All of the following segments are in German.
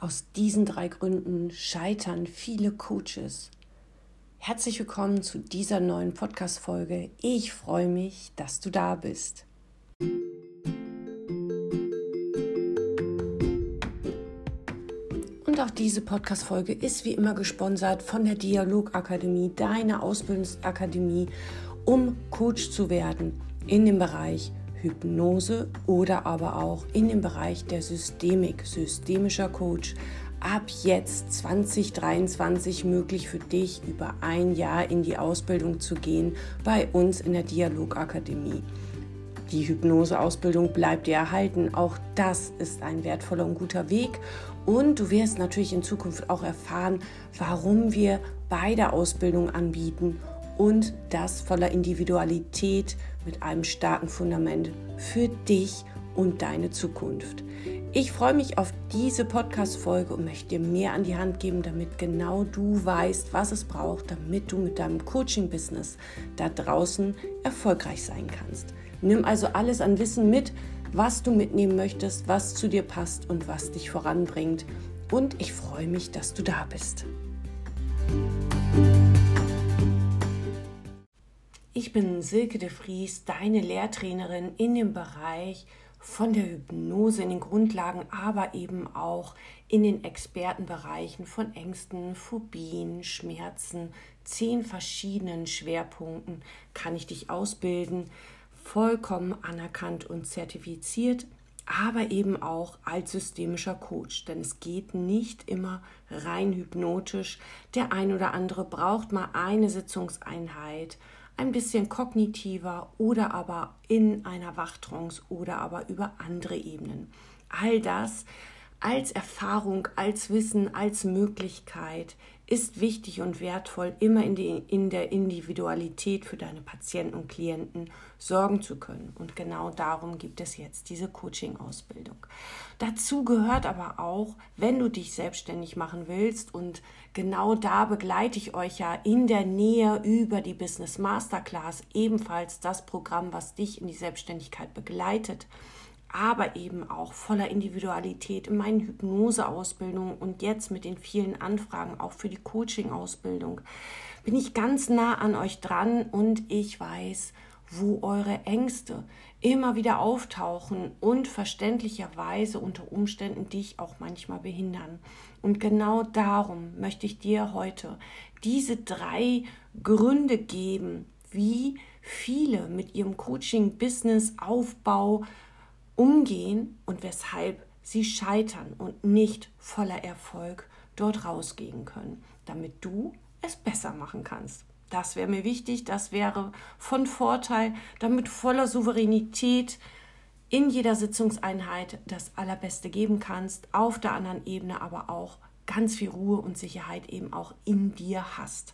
Aus diesen 3 Gründen scheitern viele Coaches. Herzlich willkommen zu dieser neuen Podcast-Folge. Ich freue mich, dass du da bist. Und auch diese Podcast-Folge ist wie immer gesponsert von der Dialogakademie, deiner Ausbildungsakademie, um Coach zu werden in dem Bereich Hypnose oder aber auch in dem Bereich der Systemik, systemischer Coach. Ab jetzt 2023 möglich für dich, über ein Jahr in die Ausbildung zu gehen bei uns in der Dialogakademie. Die Hypnoseausbildung bleibt dir erhalten. Auch das ist ein wertvoller und guter Weg. Und du wirst natürlich in Zukunft auch erfahren, warum wir beide Ausbildungen anbieten und das voller Individualität mit einem starken Fundament für dich und deine Zukunft. Ich freue mich auf diese Podcast-Folge und möchte dir mehr an die Hand geben, damit genau du weißt, was es braucht, damit du mit deinem Coaching-Business da draußen erfolgreich sein kannst. Nimm also alles an Wissen mit, was du mitnehmen möchtest, was zu dir passt und was dich voranbringt. Und ich freue mich, dass du da bist. Ich bin Silke de Vries, deine Lehrtrainerin in dem Bereich von der Hypnose in den Grundlagen, aber eben auch in den Expertenbereichen von Ängsten, Phobien, Schmerzen, 10 verschiedenen Schwerpunkten kann ich dich ausbilden, vollkommen anerkannt und zertifiziert, aber eben auch als systemischer Coach, denn es geht nicht immer rein hypnotisch. Der ein oder andere braucht mal eine Sitzungseinheit, ein bisschen kognitiver oder aber in einer Wachtrance oder aber über andere Ebenen. All das als Erfahrung, als Wissen, als Möglichkeit ist wichtig und wertvoll, immer in der Individualität für deine Patienten und Klienten sorgen zu können. Und genau darum gibt es jetzt diese Coaching-Ausbildung. Dazu gehört aber auch, wenn du dich selbstständig machen willst, und genau da begleite ich euch ja in der Nähe über die Business Masterclass, ebenfalls das Programm, was dich in die Selbstständigkeit begleitet, aber eben auch voller Individualität in meinen Hypnoseausbildungen und jetzt mit den vielen Anfragen auch für die Coaching-Ausbildung bin ich ganz nah an euch dran und ich weiß, wo eure Ängste immer wieder auftauchen und verständlicherweise unter Umständen dich auch manchmal behindern. Und genau darum möchte ich dir heute diese 3 Gründe geben, wie viele mit ihrem Coaching-Business-Aufbau umgehen und weshalb sie scheitern und nicht voller Erfolg dort rausgehen können, damit du es besser machen kannst. Das wäre mir wichtig, das wäre von Vorteil, damit voller Souveränität in jeder Sitzungseinheit das Allerbeste geben kannst, auf der anderen Ebene aber auch ganz viel Ruhe und Sicherheit eben auch in dir hast.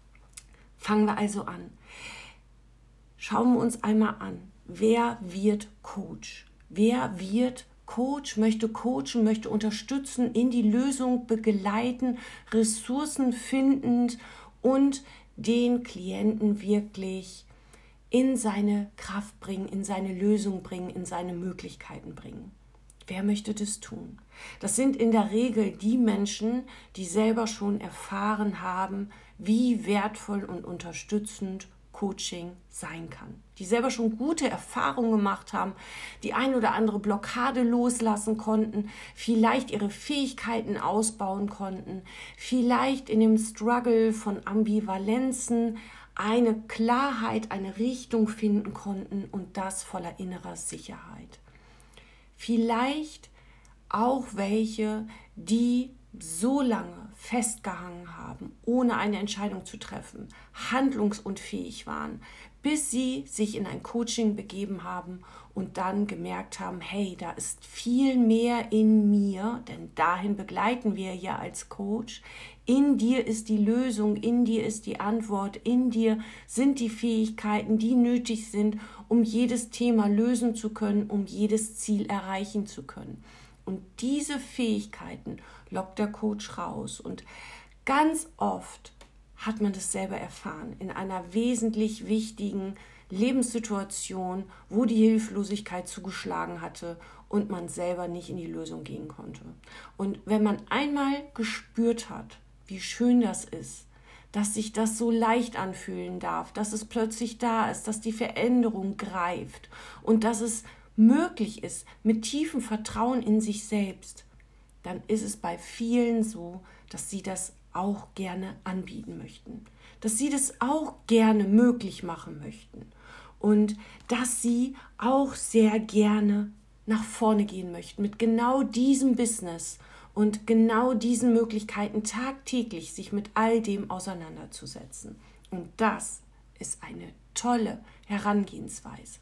Fangen wir also an. Schauen wir uns einmal an, wer wird Coach? Wer wird Coach, möchte coachen, möchte unterstützen, in die Lösung begleiten, Ressourcen findend und den Klienten wirklich in seine Kraft bringen, in seine Lösung bringen, in seine Möglichkeiten bringen. Wer möchte das tun? Das sind in der Regel die Menschen, die selber schon erfahren haben, wie wertvoll und unterstützend Coaching sein kann, die selber schon gute Erfahrungen gemacht haben, die ein oder andere Blockade loslassen konnten, vielleicht ihre Fähigkeiten ausbauen konnten, vielleicht in dem Struggle von Ambivalenzen eine Klarheit, eine Richtung finden konnten und das voller innerer Sicherheit. Vielleicht auch welche, die so lange festgehangen haben, ohne eine Entscheidung zu treffen, handlungsunfähig waren, bis sie sich in ein Coaching begeben haben und dann gemerkt haben, hey, da ist viel mehr in mir, denn dahin begleiten wir ja als Coach. In dir ist die Lösung, in dir ist die Antwort, in dir sind die Fähigkeiten, die nötig sind, um jedes Thema lösen zu können, um jedes Ziel erreichen zu können. Und diese Fähigkeiten lockt der Coach raus. Und ganz oft hat man das selber erfahren, in einer wesentlich wichtigen Lebenssituation, wo die Hilflosigkeit zugeschlagen hatte und man selber nicht in die Lösung gehen konnte. Und wenn man einmal gespürt hat, wie schön das ist, dass sich das so leicht anfühlen darf, dass es plötzlich da ist, dass die Veränderung greift und dass es möglich ist mit tiefem Vertrauen in sich selbst, dann ist es bei vielen so, dass sie das auch gerne anbieten möchten, dass sie das auch gerne möglich machen möchten und dass sie auch sehr gerne nach vorne gehen möchten mit genau diesem Business und genau diesen Möglichkeiten tagtäglich sich mit all dem auseinanderzusetzen. Und das ist eine tolle Herangehensweise.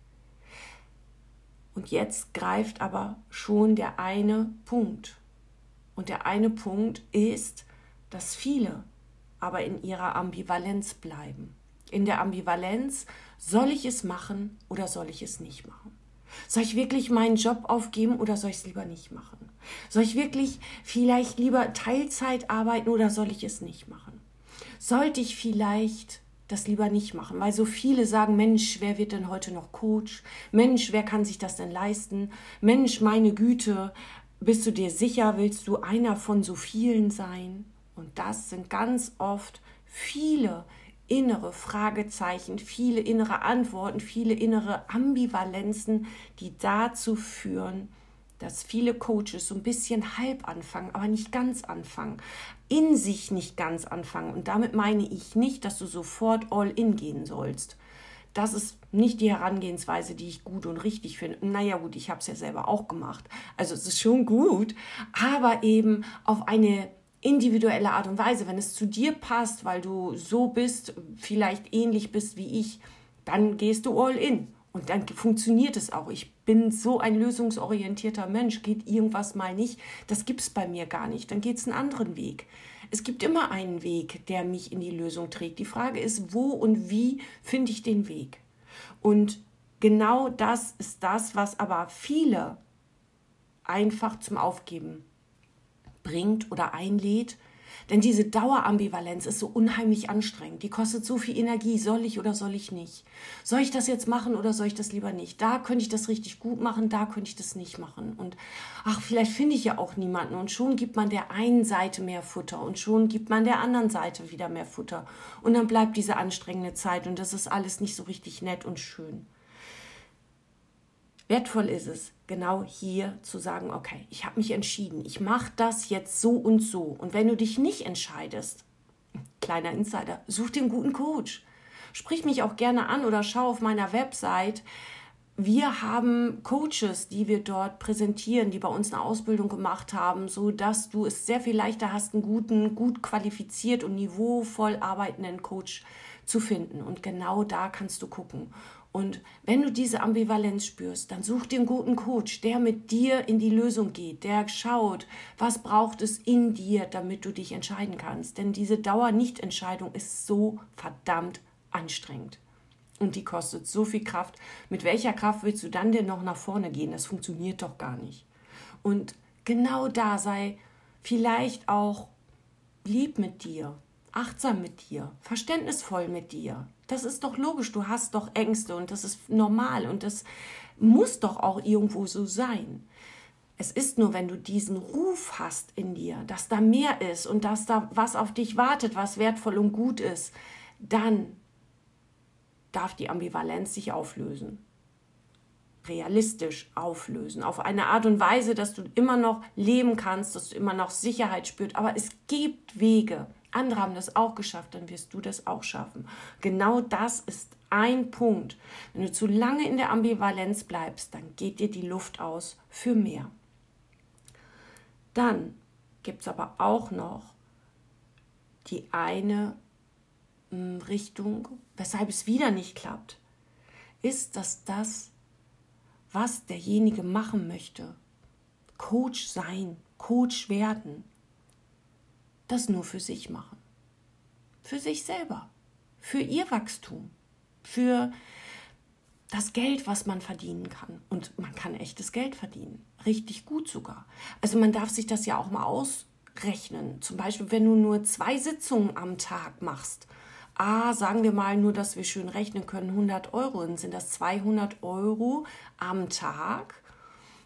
Und jetzt greift aber schon der eine Punkt. Und der eine Punkt ist, dass viele aber in ihrer Ambivalenz bleiben. In der Ambivalenz, soll ich es machen oder soll ich es nicht machen? Soll ich wirklich meinen Job aufgeben oder soll ich es lieber nicht machen? Soll ich wirklich vielleicht lieber Teilzeit arbeiten oder soll ich es nicht machen? Sollte ich vielleicht das lieber nicht machen, weil so viele sagen, Mensch, wer wird denn heute noch Coach? Mensch, wer kann sich das denn leisten? Mensch, meine Güte, bist du dir sicher, willst du einer von so vielen sein? Und das sind ganz oft viele innere Fragezeichen, viele innere Antworten, viele innere Ambivalenzen, die dazu führen, dass viele Coaches so ein bisschen halb anfangen, aber nicht ganz anfangen, in sich nicht ganz anfangen. Und damit meine ich nicht, dass du sofort all in gehen sollst. Das ist nicht die Herangehensweise, die ich gut und richtig finde. Naja gut, ich habe es ja selber auch gemacht. Also es ist schon gut, aber eben auf eine individuelle Art und Weise. Wenn es zu dir passt, weil du so bist, vielleicht ähnlich bist wie ich, dann gehst du all in. Und dann funktioniert es auch. Ich bin so ein lösungsorientierter Mensch. Geht irgendwas mal nicht, das gibt es bei mir gar nicht. Dann geht es einen anderen Weg. Es gibt immer einen Weg, der mich in die Lösung trägt. Die Frage ist, wo und wie finde ich den Weg? Und genau das ist das, was aber viele einfach zum Aufgeben bringt oder einlädt. Denn diese Dauerambivalenz ist so unheimlich anstrengend. Die kostet so viel Energie. Soll ich oder soll ich nicht? Soll ich das jetzt machen oder soll ich das lieber nicht? Da könnte ich das richtig gut machen, da könnte ich das nicht machen. Und vielleicht finde ich ja auch niemanden. Und schon gibt man der einen Seite mehr Futter und schon gibt man der anderen Seite wieder mehr Futter. Und dann bleibt diese anstrengende Zeit und das ist alles nicht so richtig nett und schön. Wertvoll ist es, genau hier zu sagen, okay, ich habe mich entschieden, ich mache das jetzt so und so. Und wenn du dich nicht entscheidest, kleiner Insider, such dir einen guten Coach. Sprich mich auch gerne an oder schau auf meiner Website. Wir haben Coaches, die wir dort präsentieren, die bei uns eine Ausbildung gemacht haben, sodass du es sehr viel leichter hast, einen guten, gut qualifiziert und niveauvoll arbeitenden Coach zu finden. Und genau da kannst du gucken. Und wenn du diese Ambivalenz spürst, dann such dir einen guten Coach, der mit dir in die Lösung geht, der schaut, was braucht es in dir, damit du dich entscheiden kannst. Denn diese Dauer-Nicht-Entscheidung ist so verdammt anstrengend. Und die kostet so viel Kraft. Mit welcher Kraft willst du dann denn noch nach vorne gehen? Das funktioniert doch gar nicht. Und genau da sei vielleicht auch lieb mit dir, achtsam mit dir, verständnisvoll mit dir. Das ist doch logisch, du hast doch Ängste und das ist normal und das muss doch auch irgendwo so sein. Es ist nur, wenn du diesen Ruf hast in dir, dass da mehr ist und dass da was auf dich wartet, was wertvoll und gut ist, dann darf die Ambivalenz sich auflösen. Realistisch auflösen. Auf eine Art und Weise, dass du immer noch leben kannst, dass du immer noch Sicherheit spürst. Aber es gibt Wege. Andere haben das auch geschafft, dann wirst du das auch schaffen. Genau das ist ein Punkt. Wenn du zu lange in der Ambivalenz bleibst, dann geht dir die Luft aus für mehr. Dann gibt es aber auch noch die eine Richtung, weshalb es wieder nicht klappt, ist, dass das, was derjenige machen möchte, Coach sein, Coach werden, das nur für sich machen. Für sich selber, für ihr Wachstum, für das Geld, was man verdienen kann. Und man kann echtes Geld verdienen, richtig gut sogar. Also man darf sich das ja auch mal ausrechnen. Zum Beispiel, wenn du nur 2 Sitzungen am Tag machst, sagen wir mal nur, dass wir schön rechnen können, 100 Euro, dann sind das 200 Euro am Tag.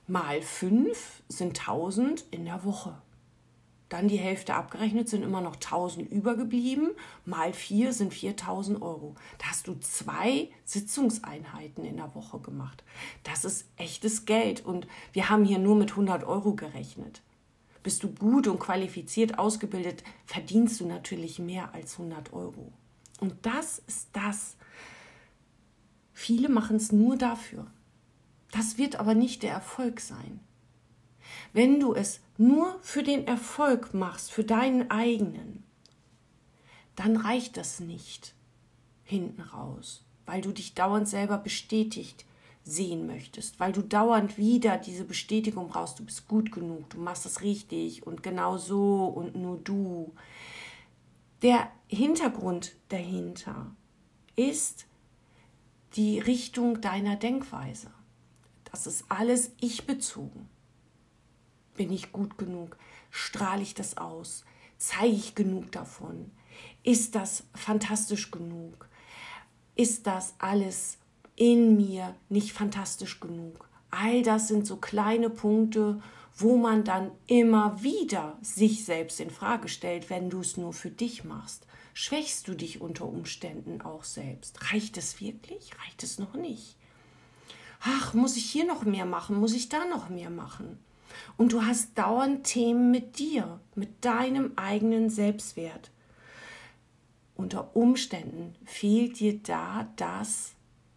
Mal 5 sind 1000 in der Woche. Dann die Hälfte abgerechnet, sind immer noch 1000 übergeblieben. Mal 4 sind 4000 Euro. Da hast du 2 Sitzungseinheiten in der Woche gemacht. Das ist echtes Geld und wir haben hier nur mit 100 Euro gerechnet. Bist du gut und qualifiziert ausgebildet, verdienst du natürlich mehr als 100 Euro. Und das ist das. Viele machen es nur dafür. Das wird aber nicht der Erfolg sein. Wenn du es nur für den Erfolg machst, für deinen eigenen, dann reicht das nicht hinten raus, weil du dich dauernd selber bestätigt sehen möchtest, weil du dauernd wieder diese Bestätigung brauchst, du bist gut genug, du machst es richtig und genau so und nur du. Der Hintergrund dahinter ist die Richtung deiner Denkweise. Das ist alles ich-bezogen. Bin ich gut genug? Strahle ich das aus? Zeige ich genug davon? Ist das fantastisch genug? Ist das alles in mir nicht fantastisch genug? All das sind so kleine Punkte, wo man dann immer wieder sich selbst in Frage stellt, wenn du es nur für dich machst. Schwächst du dich unter Umständen auch selbst? Reicht es wirklich? Reicht es noch nicht? Ach, muss ich hier noch mehr machen? Muss ich da noch mehr machen? Und du hast dauernd Themen mit dir, mit deinem eigenen Selbstwert. Unter Umständen fehlt dir da das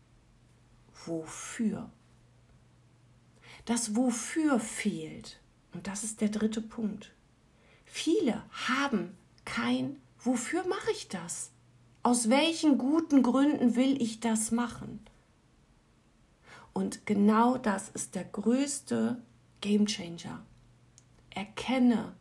Wofür. Das Wofür fehlt. Und das ist der dritte Punkt. Viele haben kein Wofür mache ich das? Aus welchen guten Gründen will ich das machen? Und genau das ist der größte Gamechanger. Erkenne,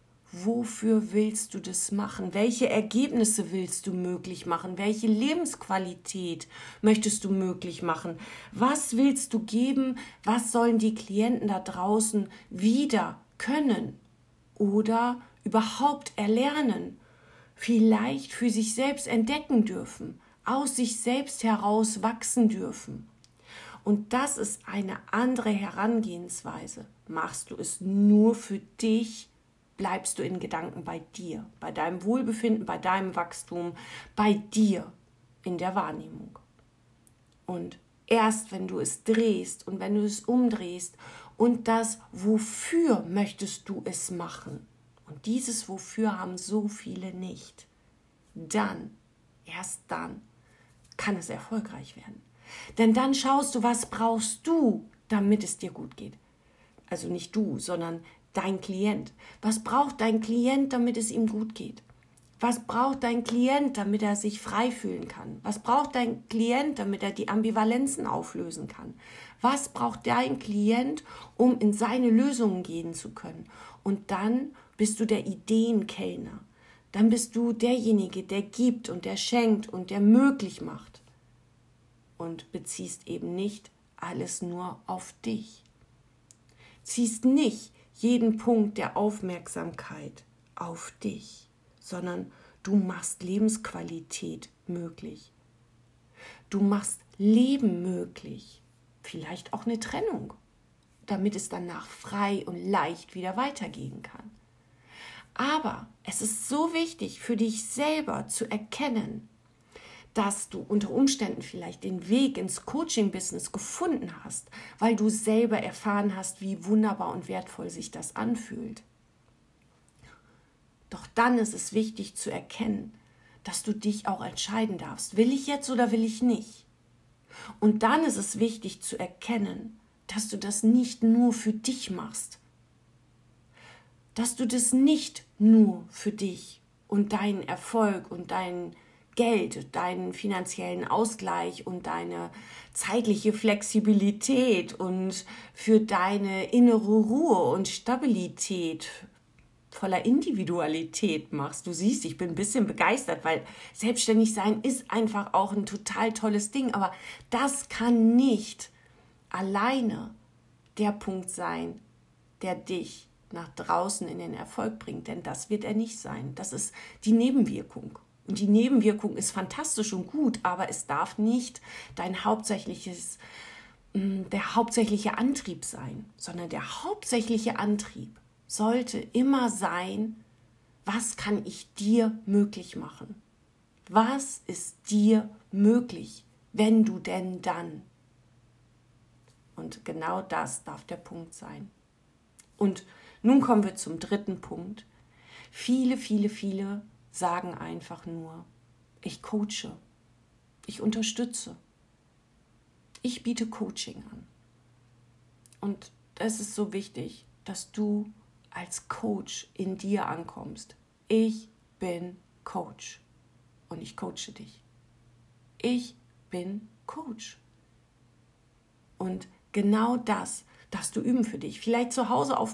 wofür willst du das machen? Welche Ergebnisse willst du möglich machen? Welche Lebensqualität möchtest du möglich machen? Was willst du geben? Was sollen die Klienten da draußen wieder können oder überhaupt erlernen? Vielleicht für sich selbst entdecken dürfen, aus sich selbst heraus wachsen dürfen. Und das ist eine andere Herangehensweise. Machst du es nur für dich, bleibst du in Gedanken bei dir, bei deinem Wohlbefinden, bei deinem Wachstum, bei dir in der Wahrnehmung. Und erst wenn du es drehst und wenn du es umdrehst und das Wofür möchtest du es machen, und dieses Wofür haben so viele nicht, dann, erst dann, kann es erfolgreich werden. Denn dann schaust du, was brauchst du, damit es dir gut geht. Also nicht du, sondern dein Klient. Was braucht dein Klient, damit es ihm gut geht? Was braucht dein Klient, damit er sich frei fühlen kann? Was braucht dein Klient, damit er die Ambivalenzen auflösen kann? Was braucht dein Klient, um in seine Lösungen gehen zu können? Und dann bist du der Ideenkellner. Dann bist du derjenige, der gibt und der schenkt und der möglich macht. Und beziehst eben nicht alles nur auf dich. Ziehst nicht jeden Punkt der Aufmerksamkeit auf dich, sondern du machst Lebensqualität möglich. Du machst Leben möglich, vielleicht auch eine Trennung, damit es danach frei und leicht wieder weitergehen kann. Aber es ist so wichtig für dich selber zu erkennen, dass du unter Umständen vielleicht den Weg ins Coaching-Business gefunden hast, weil du selber erfahren hast, wie wunderbar und wertvoll sich das anfühlt. Doch dann ist es wichtig zu erkennen, dass du dich auch entscheiden darfst. Will ich jetzt oder will ich nicht? Und dann ist es wichtig zu erkennen, dass du das nicht nur für dich machst. Dass du das nicht nur für dich und deinen Erfolg und dein Geld, deinen finanziellen Ausgleich und deine zeitliche Flexibilität und für deine innere Ruhe und Stabilität voller Individualität machst. Du siehst, ich bin ein bisschen begeistert, weil selbstständig sein ist einfach auch ein total tolles Ding, aber das kann nicht alleine der Punkt sein, der dich nach draußen in den Erfolg bringt, denn das wird er nicht sein. Das ist die Nebenwirkung. Und die Nebenwirkung ist fantastisch und gut, aber es darf nicht dein hauptsächliches der hauptsächliche Antrieb sein, sondern der hauptsächliche Antrieb sollte immer sein, was kann ich dir möglich machen? Was ist dir möglich, wenn du denn dann? Und genau das darf der Punkt sein. Und nun kommen wir zum dritten Punkt. Viele sagen einfach nur, ich coache, ich unterstütze, ich biete Coaching an. Und es ist so wichtig, dass du als Coach in dir ankommst. Ich bin Coach und ich coache dich. Ich bin Coach. Und genau das darfst du üben für dich. Vielleicht zu Hause auf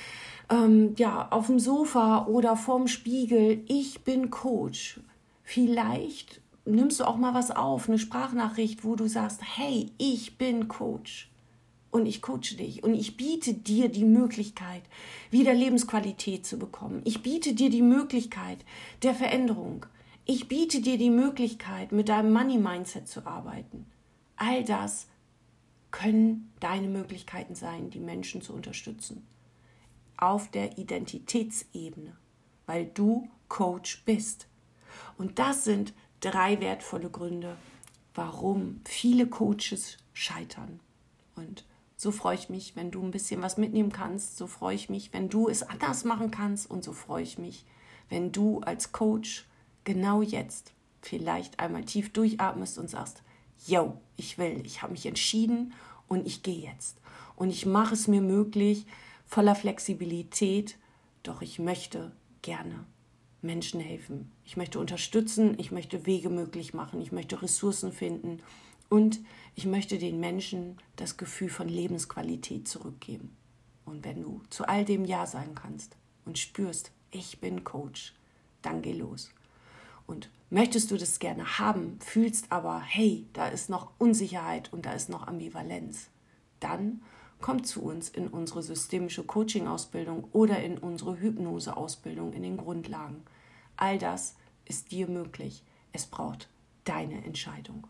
dem Sofa oder vorm Spiegel. Ich bin Coach. Vielleicht nimmst du auch mal was auf, eine Sprachnachricht, wo du sagst, hey, ich bin Coach. Und ich coache dich und ich biete dir die Möglichkeit, wieder Lebensqualität zu bekommen. Ich biete dir die Möglichkeit der Veränderung. Ich biete dir die Möglichkeit, mit deinem Money-Mindset zu arbeiten. All das können deine Möglichkeiten sein, die Menschen zu unterstützen. Auf der Identitätsebene, weil du Coach bist. Und das sind 3 wertvolle Gründe, warum viele Coaches scheitern. Und so freue ich mich, wenn du ein bisschen was mitnehmen kannst. So freue ich mich, wenn du es anders machen kannst. Und so freue ich mich, wenn du als Coach genau jetzt vielleicht einmal tief durchatmest und sagst, yo, ich habe mich entschieden und ich gehe jetzt. Und ich mache es mir möglich, voller Flexibilität, doch ich möchte gerne Menschen helfen. Ich möchte unterstützen, ich möchte Wege möglich machen, ich möchte Ressourcen finden und ich möchte den Menschen das Gefühl von Lebensqualität zurückgeben. Und wenn du zu all dem Ja sagen kannst und spürst, ich bin Coach, dann geh los. Und möchtest du das gerne haben, fühlst aber, hey, da ist noch Unsicherheit und da ist noch Ambivalenz, dann komm zu uns in unsere systemische Coaching-Ausbildung oder in unsere Hypnose-Ausbildung in den Grundlagen. All das ist dir möglich. Es braucht deine Entscheidung.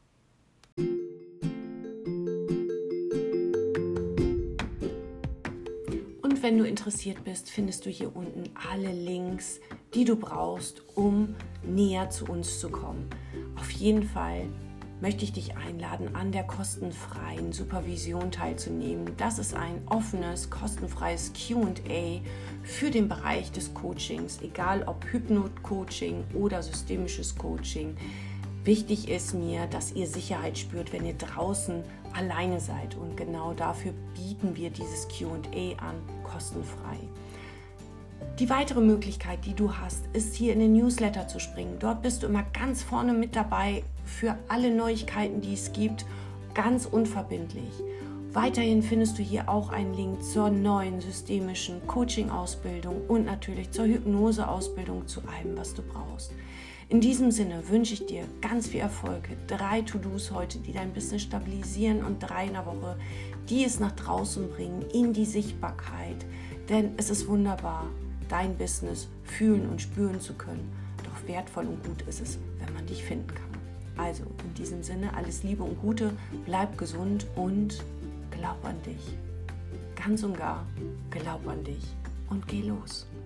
Und wenn du interessiert bist, findest du hier unten alle Links, die du brauchst, um näher zu uns zu kommen. Auf jeden Fall möchte ich dich einladen, an der kostenfreien Supervision teilzunehmen. Das ist ein offenes, kostenfreies Q&A für den Bereich des Coachings, egal ob Hypno-Coaching oder systemisches Coaching. Wichtig ist mir, dass ihr Sicherheit spürt, wenn ihr draußen alleine seid. Und genau dafür bieten wir dieses Q&A an, kostenfrei. Die weitere Möglichkeit, die du hast, ist hier in den Newsletter zu springen. Dort bist du immer ganz vorne mit dabei für alle Neuigkeiten, die es gibt, ganz unverbindlich. Weiterhin findest du hier auch einen Link zur neuen systemischen Coaching-Ausbildung und natürlich zur Hypnose-Ausbildung, zu allem, was du brauchst. In diesem Sinne wünsche ich dir ganz viel Erfolg. 3 To-Dos heute, die dein Business stabilisieren und 3 in der Woche, die es nach draußen bringen, in die Sichtbarkeit. Denn es ist wunderbar, dein Business fühlen und spüren zu können. Doch wertvoll und gut ist es, wenn man dich finden kann. Also in diesem Sinne alles Liebe und Gute, bleib gesund und glaub an dich. Ganz und gar, glaub an dich und geh los.